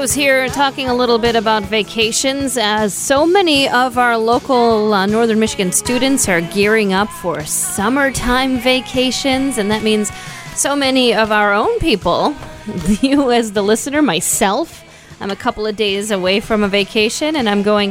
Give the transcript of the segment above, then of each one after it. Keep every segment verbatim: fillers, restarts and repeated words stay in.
Rose here, talking a little bit about vacations, as so many of our local uh, Northern Michigan students are gearing up for summertime vacations, and that means so many of our own people, you as the listener, myself, I'm a couple of days away from a vacation, and I'm going,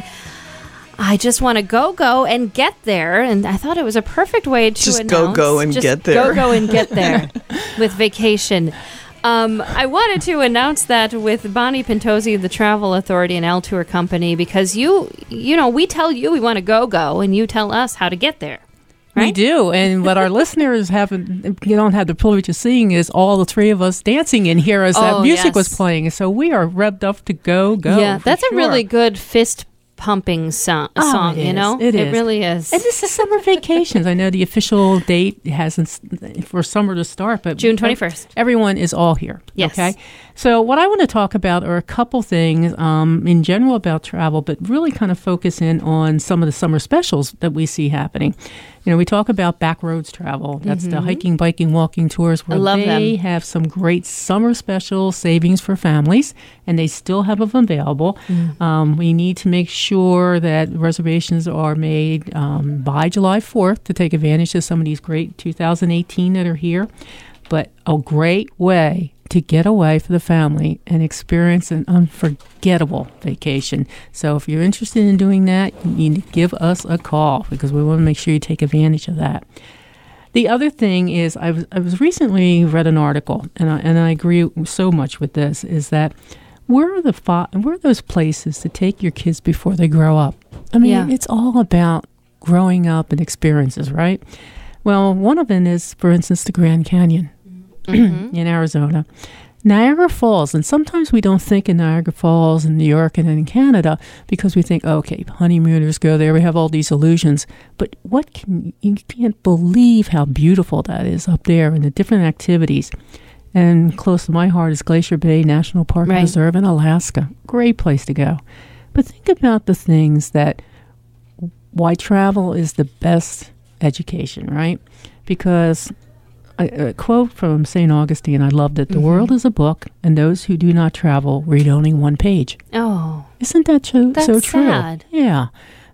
I just want to go, go, and get there. And I thought it was a perfect way to just announce. go, go, and just get there. go, go, and get there with vacation. Um, I wanted to announce that with Bonnie Pentozzi of the Travel Authority and L Tour Company, because you, you know, we tell you we want to go, go, and you tell us how to get there. Right? We do, and what our listeners haven't, you don't have the privilege of seeing is all the three of us dancing in here as Oh, that music yes. was playing. So we are revved up to go, go. Yeah, for that's sure. a really good fist pumping song, Oh, song it you is. know? It is. really is. And this is summer vacations. I know the official date hasn't for summer to start, but June twenty-first. Everyone is all here. Yes. Okay. So what I want to talk about are a couple things um, in general about travel, but really kind of focus in on some of the summer specials that we see happening. You know, we talk about Backroads Travel. That's Mm-hmm. the hiking, biking, walking tours where I love they them. have some great summer special savings for families, and they still have them available. Mm. Um, we need to make sure that reservations are made um, by July fourth to take advantage of some of these great two thousand eighteen that are here. But a great way to get away for the family and experience an unforgettable vacation. So if you're interested in doing that, you need to give us a call because we want to make sure you take advantage of that. The other thing is I was I was recently read an article, and I, and I agree so much with this, is that where are the fo- where are those places to take your kids before they grow up? I mean, Yeah. it's all about growing up and experiences, right? Well, one of them is, for instance, the Grand Canyon Mm-hmm. in Arizona. Niagara Falls, and sometimes we don't think in Niagara Falls in New York and in Canada because we think, okay, honeymooners go there, we have all these illusions. But what can you can't believe how beautiful that is up there and the different activities. And close to my heart is Glacier Bay National Park Right. and Reserve in Alaska. Great place to go. But think about the things that why travel is the best education, right? Because a, a quote from Saint Augustine, I loved it. The Mm-hmm. world is a book, and those who do not travel read only one page. Oh, Isn't that so, That's so true? sad. Yeah.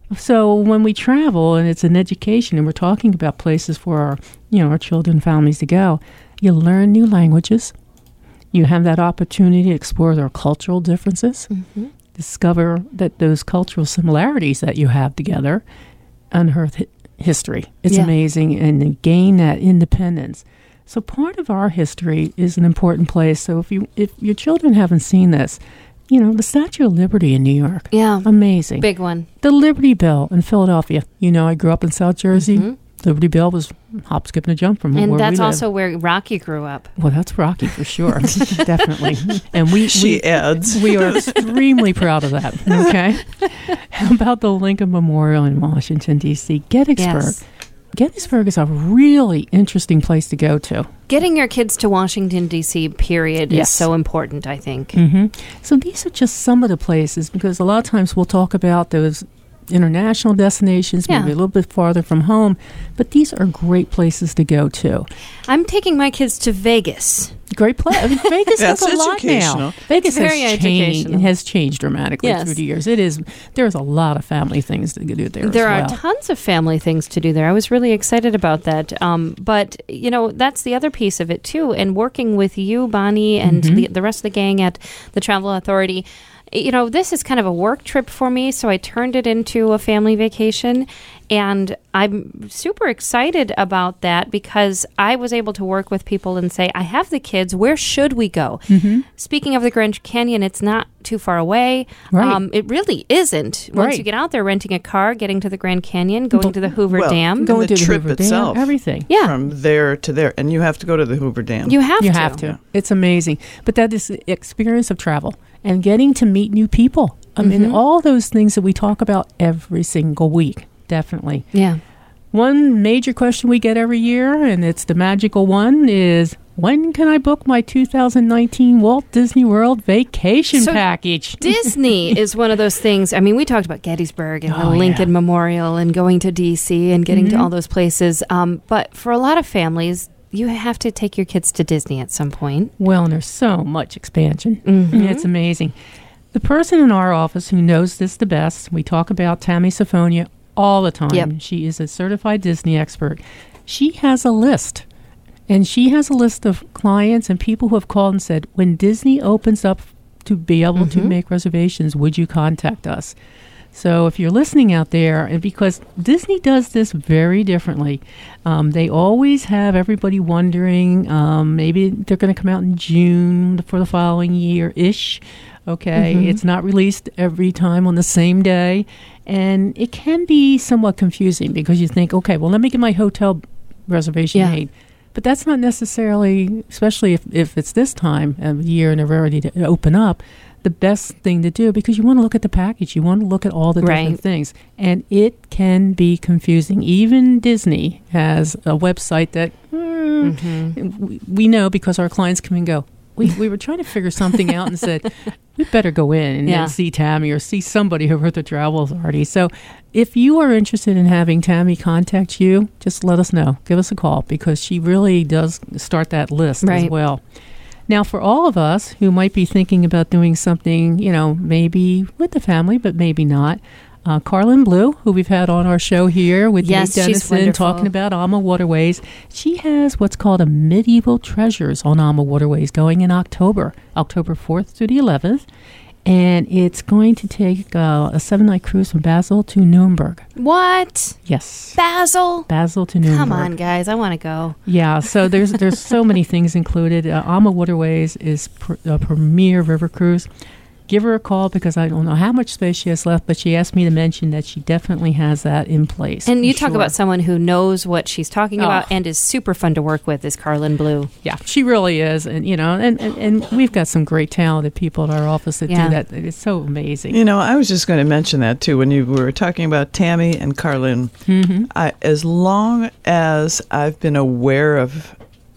So when we travel and it's an education and we're talking about places for our, you know, our children and families to go, you learn new languages. You have that opportunity to explore their cultural differences, mm-hmm. discover that those cultural similarities that you have together, unearth hi- history. It's Yeah. amazing, and to gain that independence. So part of our history is an important place. So if you if your children haven't seen this, you know, the Statue of Liberty in New York. Yeah. Amazing. Big one. The Liberty Bell in Philadelphia. You know, I grew up in South Jersey. Mhm. Liberty Bell was hop, skip, and a jump from And where that's we live. also where Rocky grew up. Well, that's Rocky for sure. Definitely. And we, She we, adds. we are extremely proud of that. Okay. How about the Lincoln Memorial in Washington, D C? Gettysburg. Yes. Gettysburg is a really interesting place to go to. Getting your kids to Washington, D C, period, Yes. is so important, I think. hmm So these are just some of the places, because a lot of times we'll talk about those international destinations, Yeah. maybe a little bit farther from home, but these are great places to go to. I'm taking my kids to Vegas. Great place. I mean, Vegas That's has a lot now. educational. Vegas It's very has changed. educational. It has changed dramatically Yes. through the years. It is. There's a lot of family things to do there. There as are well. tons of family things to do there. I was really excited about that. Um, but, you know, that's the other piece of it, too. And working with you, Bonnie, and Mhm. the, the rest of the gang at the Travel Authority, you know, this is kind of a work trip for me, so I turned it into a family vacation. And I'm super excited about that because I was able to work with people and say, I have the kids, where should we go? Mhm. Speaking of the Grand Canyon, it's not too far away. Right. Um, it really isn't. Once Right. you get out there, renting a car, getting to the Grand Canyon, going to the Hoover Well, Dam. go- Going the to the trip Hoover Dam, itself. everything. Yeah, From there to there. And you have to go to the Hoover Dam. you have You to. have to. It's amazing. But that is the experience of travel and getting to meet new people. I mean, Mhm. all those things that we talk about every single week. Definitely. Yeah. One major question we get every year, and it's the magical one, is when can I book my two thousand nineteen Walt Disney World vacation So package? Disney is one of those things. I mean, we talked about Gettysburg and the Oh, Lincoln yeah. Memorial and going to D C and getting Mhm. to all those places. Um, but for a lot of families, you have to take your kids to Disney at some point. Well, and there's so much expansion. Mhm. It's amazing. The person in our office who knows this the best, we talk about Tammy Sophonia all the time. Yep. She is a certified Disney expert. She has a list. And she has a list of clients and people who have called and said, when Disney opens up to be able mm-hmm. to make reservations, would you contact us? So if you're listening out there, and because Disney does this very differently, um, they always have everybody wondering, um, maybe they're going to come out in June for the following year-ish. Okay, mm-hmm. It's not released every time on the same day. And it can be somewhat confusing because you think, okay, well, let me get my hotel reservation yeah. made. But that's not necessarily, especially if, if it's this time of year and they're ready to open up, the best thing to do because you want to look at the package. You want to look at all the right. different things. And it can be confusing. Even Disney has a website that mm, mm-hmm. we, we know because our clients come and go, we, we were trying to figure something out and said, we better go in and, yeah. and see Tammy or see somebody over at the travel authority. So if you are interested in having Tammy contact you, just let us know. Give us a call because she really does start that list right. as well. Now, for all of us who might be thinking about doing something, you know, maybe with the family, but maybe not, uh, Carlin Blue, who we've had on our show here with yes, Nate Dennison talking about Alma Waterways, she has what's called a Medieval Treasures on Alma Waterways going in October, October fourth through the eleventh. And it's going to take uh, a seven-night cruise from Basel to Nuremberg. What? Yes. Basel? Basel to Nuremberg. Come on, guys. I want to go. Yeah, so there's there's so many things included. Uh, Alma Waterways is pr- a premier river cruise. Give her a call because I don't know how much space she has left, but she asked me to mention that she definitely has that in place. And you talk sure. about someone who knows what she's talking oh. about and is super fun to work with is Carlin Blue. Yeah, she really is. And, you know, and, and, and we've got some great talented people at our office that yeah. do that. It's so amazing. You know, I was just going to mention that, too, when you were talking about Tammy and Carlin. Mm-hmm. I, as long as I've been aware of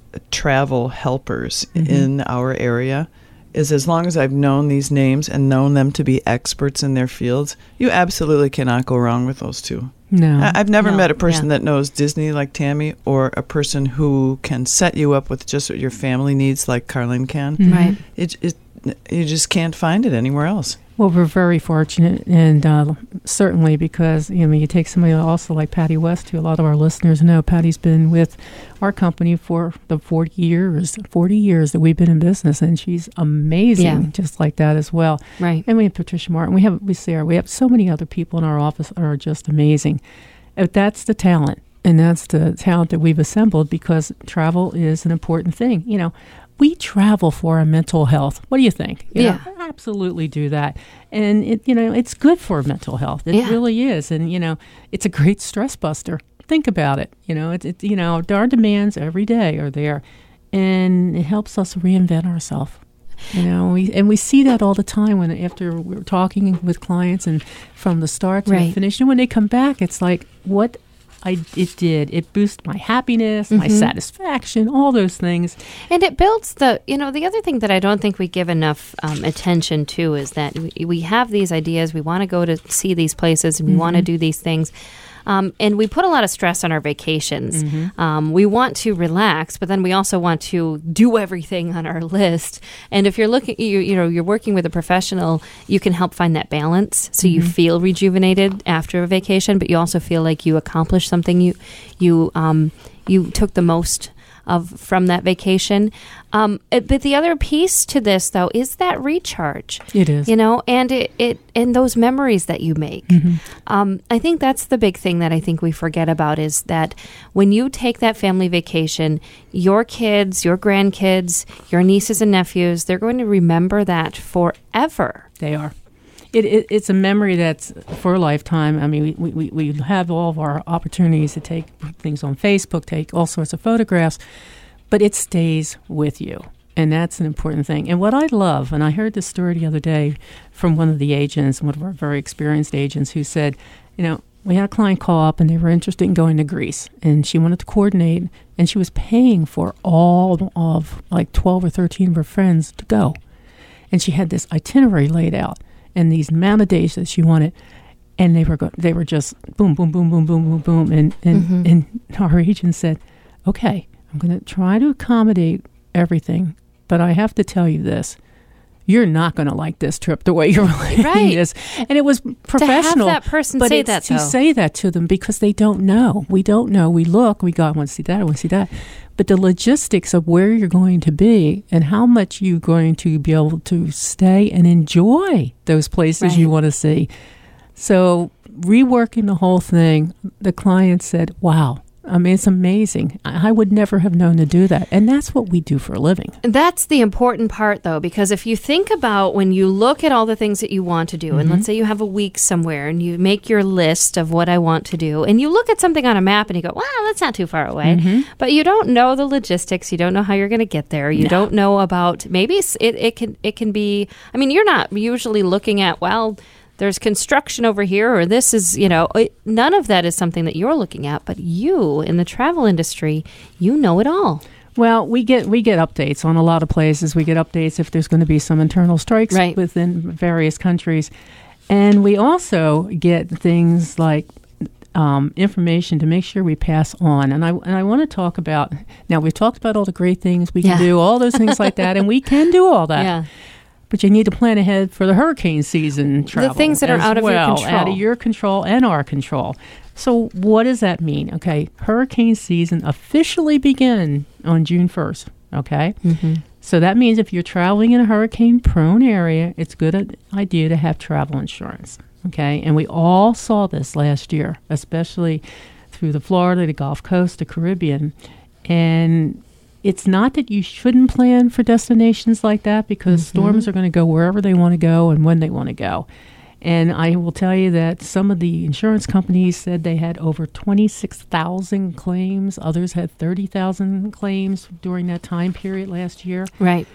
travel helpers mm-hmm. in our area, is as long as I've known these names and known them to be experts in their fields, you absolutely cannot go wrong with those two. No. I, I've never no, met a person yeah. that knows Disney like Tammy or a person who can set you up with just what your family needs like Carlin can. Mm-hmm. Right. It, it, you just can't find it anywhere else. Well, we're very fortunate, and uh, certainly because, you know, you take somebody also like Patty West, who a lot of our listeners know. Patty's been with our company for the forty years, forty years that we've been in business, and she's amazing, yeah. just like that as well. Right. And we have Patricia Martin. We have we Sarah. We have so many other people in our office that are just amazing. If that's the talent, and that's the talent that we've assembled because travel is an important thing. You know, we travel for our mental health. What do you think? You yeah. know, absolutely do that. And, it, you know, it's good for mental health. It yeah. really is. And, you know, it's a great stress buster. Think about it. You know, it's, it, you know, our demands every day are there. And it helps us reinvent ourselves. You know, we and we see that all the time when after we're talking with clients and from the start to right. the finish. And when they come back, it's like, what I it did. It boosted my happiness, mm-hmm. my satisfaction, all those things. And it builds the, you know, the other thing that I don't think we give enough um, attention to is that we, we have these ideas. We want to go to see these places and we mm-hmm. want to do these things. Um, and we put a lot of stress on our vacations. Mm-hmm. Um, we want to relax, but then we also want to do everything on our list. And if you're looking, you, you know, you're working with a professional, you can help find that balance so mm-hmm. you feel rejuvenated after a vacation, but you also feel like you accomplished something. You, you, um, you took the most of from that vacation. Um, it, but the other piece to this, though, is that recharge. It is. You know, and it, it and those memories that you make. Mm-hmm. Um, I think that's the big thing that I think we forget about is that when you take that family vacation, your kids, your grandkids, your nieces and nephews, they're going to remember that forever. They are. It, it, it's a memory that's for a lifetime. I mean, we, we, we have all of our opportunities to take things on Facebook, take all sorts of photographs, but it stays with you. And that's an important thing. And what I love, and I heard this story the other day from one of the agents, one of our very experienced agents, who said, you know, we had a client call up and they were interested in going to Greece. And she wanted to coordinate, and she was paying for all of like twelve or thirteen of her friends to go. And she had this itinerary laid out. And these amount of days that she wanted, and they were go- they were just boom, boom, boom, boom, boom, boom, boom, and and, mm-hmm. and our agent said, "Okay, I'm going to try to accommodate everything, but I have to tell you this: you're not going to like this trip the way you're liking Right. this. And it was professional. To have that person but say it's that, to though. say that to them because they don't know. We don't know. We look, we go, I want to see that, I want to see that. But the logistics of where you're going to be and how much you're going to be able to stay and enjoy those places Right. you want to see. So reworking the whole thing, the client said, wow. I mean, it's amazing. I I would never have known to do that. And that's what we do for a living. That's the important part, though, because if you think about when you look at all the things that you want to do, Mm-hmm. and let's say you have a week somewhere and you make your list of what I want to do, and you look at something on a map and you go, wow, that's not too far away. Mm-hmm. But you don't know the logistics. You don't know how you're going to get there. You No. don't know about maybe s- it, it can it can be, I mean, you're not usually looking at, well, there's construction over here, or this is, you know, it, none of that is something that you're looking at. But you, in the travel industry, you know it all. Well, we get we get updates on a lot of places. We get updates if there's going to be some internal strikes Right. within various countries. And we also get things like um, information to make sure we pass on. And I and I want to talk about, now we've talked about all the great things we can Yeah. do, all those things like that, and we can do all that. Yeah. But you need to plan ahead for the hurricane season travel. things that are as out of your well, control. Out of your control and our control. So what does that mean? Okay, hurricane season officially begin on June first, okay? Mm-hmm. So that means if you're traveling in a hurricane-prone area, it's a good idea to have travel insurance, okay? And we all saw this last year, especially through the Florida, the Gulf Coast, the Caribbean. And it's not that you shouldn't plan for destinations like that because Mm-hmm. storms are going to go wherever they want to go and when they want to go. And I will tell you that some of the insurance companies said they had over twenty-six thousand claims. Others had thirty thousand claims during that time period last year. Right.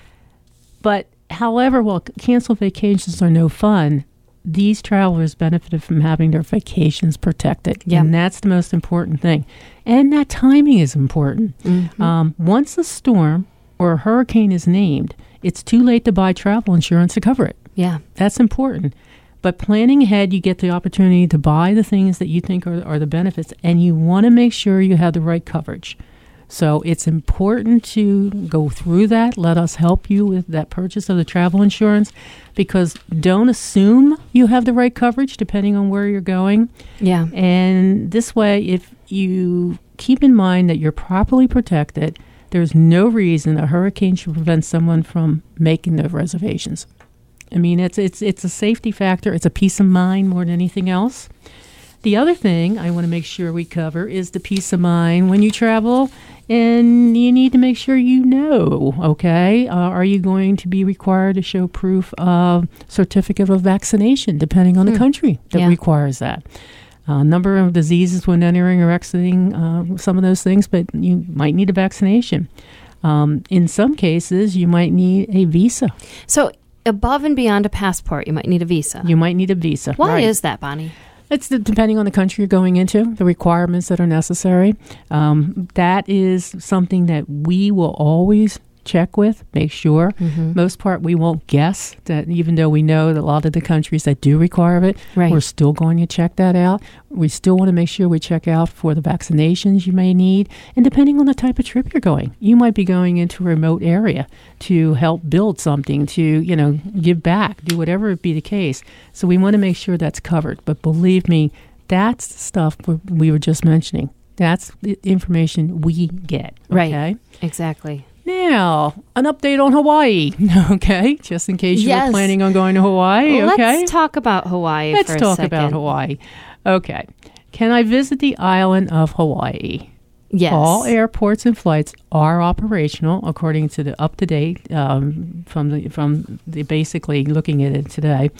But however, while canceled vacations are no fun, these travelers benefited from having their vacations protected. Yeah. And that's the most important thing. And that timing is important. Mm-hmm. Um, once a storm or a hurricane is named, it's too late to buy travel insurance to cover it. Yeah. That's important. But planning ahead, you get the opportunity to buy the things that you think are, are the benefits, and you want to make sure you have the right coverage. So it's important to go through that. Let us help you with that purchase of the travel insurance, because don't assume you have the right coverage depending on where you're going. Yeah. And this way, if you keep in mind that you're properly protected, there's no reason a hurricane should prevent someone from making the reservations. I mean, it's it's it's a safety factor. It's a peace of mind more than anything else. The other thing I want to make sure we cover is the peace of mind when you travel, and you need to make sure you know, okay? Uh, are you going to be required to show proof of certificate of vaccination, depending on the Hmm. country that Yeah. requires that? A uh, number of diseases when entering or exiting, uh, some of those things, but you might need a vaccination. Um, in some cases, you might need a visa. So above and beyond a passport, you might need a visa. You might need a visa. Why right. is that, Bonnie? It's the, depending on the country you're going into, the requirements that are necessary. Um, that is something that we will always check with, make sure. Mm-hmm. Most part, we won't guess that, even though we know that a lot of the countries that do require it, Right. we're still going to check that out. We still want to make sure we check out for the vaccinations you may need. And depending on the type of trip you're going, you might be going into a remote area to help build something, to, you know, give back, do whatever it be the case. So we want to make sure that's covered. But believe me, that's the stuff we were just mentioning. That's the information we get. Right. Okay? Exactly. Now, an update on Hawaii, okay? Just in case you Yes. were planning on going to Hawaii, okay? Let's talk about Hawaii Let's for a talk second. about Hawaii. Okay. Can I visit the island of Hawaii? Yes. All airports and flights are operational, according to the up-to-date um, from the from the basically looking at it today.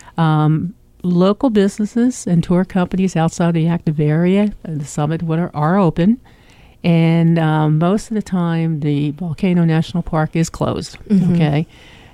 Um, local businesses and tour companies outside the active area, the summit, are, are open. And um, most of the time, the Volcano National Park is closed, Mhm. okay?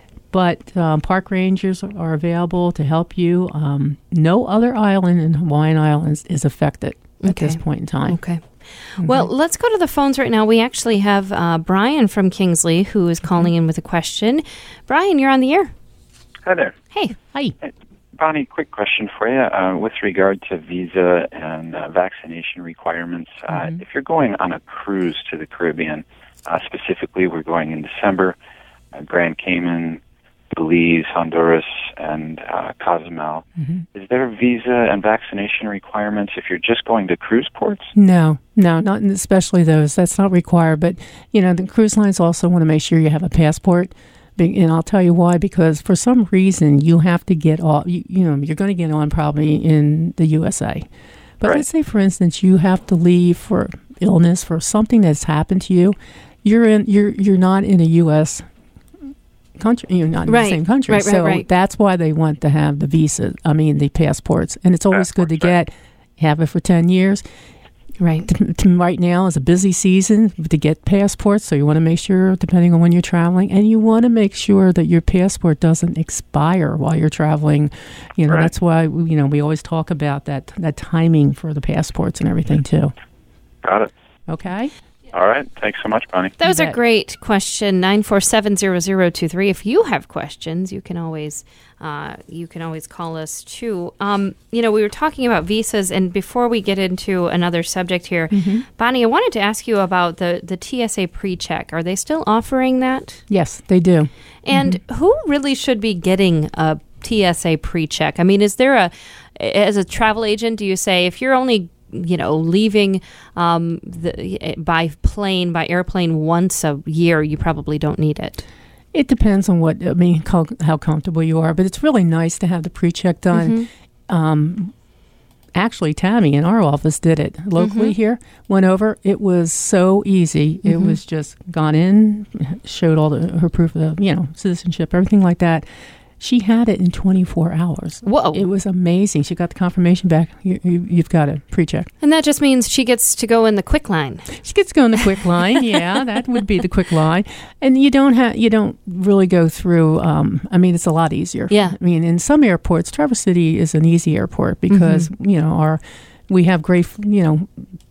But um, park rangers are available to help you. Um, no other island in Hawaiian Islands is affected at Okay. this point in time. Okay. Well, let's go to the phones right now. We actually have uh, Brian from Kingsley who is calling in with a question. Brian, you're on the air. Hi there. Hey. Hi. Bonnie, quick question for you. Uh, with regard to visa and uh, vaccination requirements, uh, Mhm. if you're going on a cruise to the Caribbean, uh, specifically we're going in December, uh, Grand Cayman, Belize, Honduras, and uh, Cozumel. Mm-hmm. Is there visa and vaccination requirements if you're just going to cruise ports? No, no, not especially those. That's not required. But, you know, the cruise lines also want to make sure you have a passport. And I'll tell you why, because for some reason you have to get off, you, you know, you're going to get on probably in the U S A. But right. let's say, for instance, you have to leave for illness, for something that's happened to you. You're in, you're, you're not in a U S country. You're not in right. the same country. Right, right, so right. that's why they want to have the visa, I mean, the passports. And it's always Passports, good to get, have it for ten years. Right. To, to right now is a busy season to get passports, so you want to make sure, depending on when you're traveling, and you want to make sure that your passport doesn't expire while you're traveling. You know, right. that's why, you know, we always talk about that that timing for the passports and everything too. Got it. Okay. All right. Thanks so much, Bonnie. That was You a bet. great question. nine four seven, zero zero two three. If you have questions, you can always uh, you can always call us too. Um, you know, we were talking about visas, and before we get into another subject here, Mm-hmm. Bonnie, I wanted to ask you about the, the T S A pre-check. Are they still offering that? Yes, they do. And Mm-hmm. who really should be getting a T S A pre-check? I mean, is there a, as a travel agent, do you say if you're only you know, leaving um, the, by plane, by airplane once a year, you probably don't need it? It depends on what, I mean, how, how comfortable you are, but it's really nice to have the pre-check done. Mm-hmm. Um, actually, Tammy in our office did it locally Mm-hmm. here, went over. It was so easy. Mm-hmm. It was just gone in, showed all the, her proof of, you know, citizenship, everything like that. She had it in twenty-four hours. Whoa. It was amazing. She got the confirmation back. You, you, you've got a pre-check. And that just means she gets to go in the quick line. She gets to go in the quick line. Yeah, that would be the quick line. And you don't have, you don't really go through, um, I mean, it's a lot easier. Yeah. I mean, in some airports, Traverse City is an easy airport because, Mm-hmm. you know, our, we have great, you know,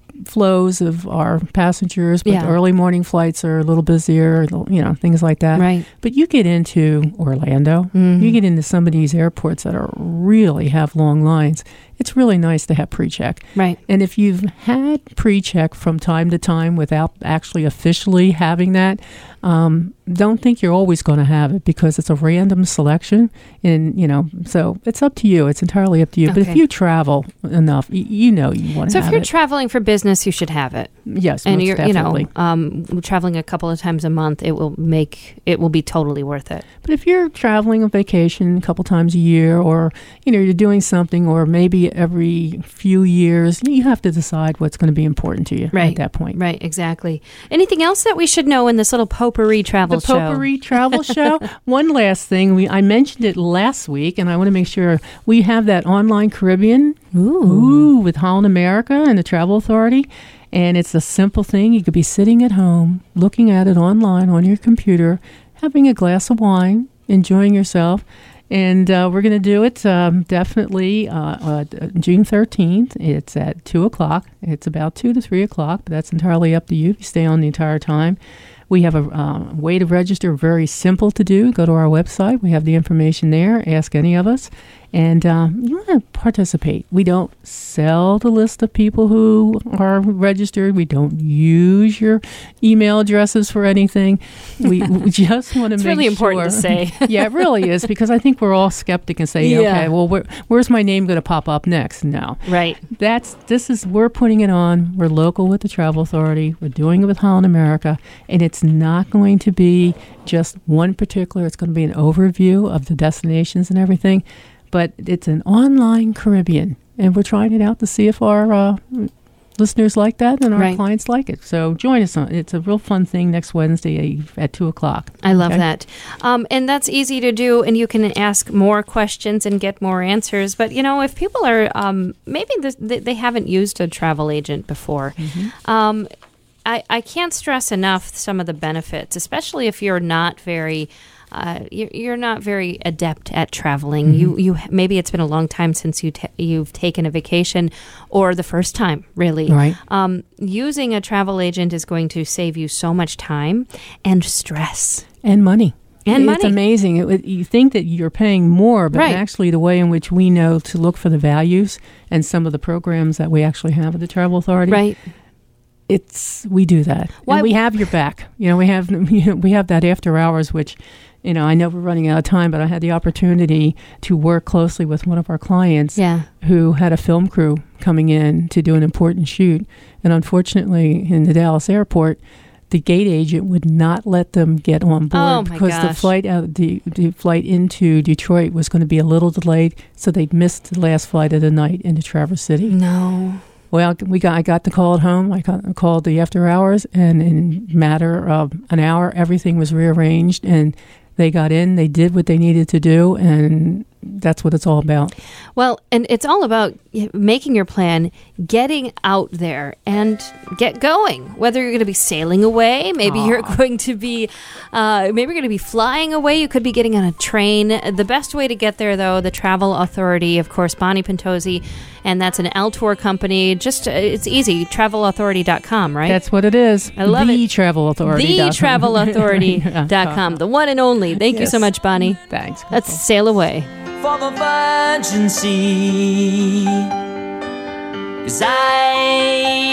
flows of our passengers, but Yeah. the early morning flights are a little busier, you know, things like that. Right. But you get into Orlando, Mhm. you get into some of these airports that are really have long lines. It's really nice to have pre-check. Right. And if you've had pre-check from time to time without actually officially having that, um, don't think you're always going to have it because it's a random selection. And, you know, so it's up to you. It's entirely up to you. But if Okay. you travel enough, y- you know you want to So have if you're it. traveling for business, you should have it. Yes, And most you're, definitely. you know, um, traveling a couple of times a month, it will make, it will be totally worth it. But if you're traveling on vacation a couple times a year or, you know, you're doing something or maybe every few years, you have to decide what's going to be important to you Right. at that point. Right, exactly. Anything else that we should know in this little potpourri travel The show? Potpourri Travel Show. One last thing. We I mentioned it last week, and I want to make sure we have that online Caribbean Ooh. Ooh, with Holland America and the Travel Authority. And it's a simple thing. You could be sitting at home, looking at it online on your computer, having a glass of wine, enjoying yourself. And uh, we're going to do it um, definitely uh, uh, June thirteenth. It's at two o'clock. It's about two to three o'clock, but that's entirely up to you if you stay on the entire time. We have a uh, way to register, very simple to do. Go to our website. We have the information there. Ask any of us. And um, you want to participate. We don't sell the list of people who are registered. We don't use your email addresses for anything. We, we just want to It's make really important to sure- say. Yeah, it really is, because I think we're all skeptic and say, Yeah. okay, well, where, where's my name going to pop up next? No. Right. That's this is we're putting it on. We're local with the Travel Authority. We're doing it with Holland America, and it's not going to be just one particular. It's going to be an overview of the destinations and everything, but it's an online Caribbean, and we're trying it out to see if our uh, listeners like that and our Right. clients like it. So join us on. It's a real fun thing next Wednesday at two o'clock. I love Okay? that. Um, and that's easy to do, and you can ask more questions and get more answers. But, you know, if people are, um, maybe this, they, they haven't used a travel agent before, um, I, I can't stress enough some of the benefits, especially if you're not very... Uh, you're, you're not very adept at traveling. Mm-hmm. You, you maybe it's been a long time since you ta you've taken a vacation, or the first time, really. Right. Um, using a travel agent is going to save you so much time and stress. And money. And it's money. amazing. It, it- you think that you're paying more, but Right. actually the way in which we know to look for the values and some of the programs that we actually have at the Travel Authority, Right. it's we do that. Why- And we have your back. You know, we have you know, we have that after hours, which, you know, I know we're running out of time, but I had the opportunity to work closely with one of our clients Yeah. who had a film crew coming in to do an important shoot. And unfortunately, in the Dallas airport, the gate agent would not let them get on board Oh, my because the gosh. flight out the, the flight into Detroit was going to be a little delayed, so they'd missed the last flight of the night into Traverse City. No. Well, we got I got the call at home. I got, called the after hours, and in a matter of an hour, everything was rearranged, and they got in. They did what they needed to do, and that's what it's all about. Well, and it's all about making your plan, getting out there, and get going. Whether you're going to be sailing away, maybe Aw. you're going to be, uh, maybe you're going to be flying away. You could be getting on a train. The best way to get there, though, the Travel Authority, of course, Bonnie Pentozzi, and that's an L Tour company. Just uh, it's easy, travel authority dot com, right? That's what it is. I love the it. Travel Authority. the travel authority dot com, the one and only. Thank you so Yes. much, Bonnie. Thanks. Let's sail away. For the virgin sea, 'cause I